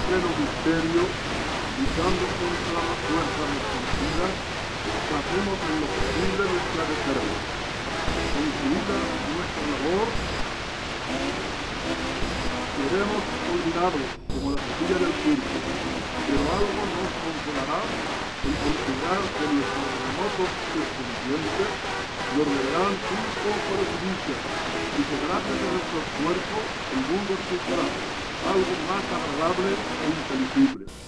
pleno misterio, luchando contra las fuerzas desconocidas, hacemos en lo posible nuestra reserva. Concluida nuestra labor, seremos olvidados como la costilla del circo, pero algo nos consolará en considerar que nuestros remotos descendientes nos regalarán un poco de dicha y que gracias a nuestros cuerpos el mundo escuchará algo más agradable e inteligible.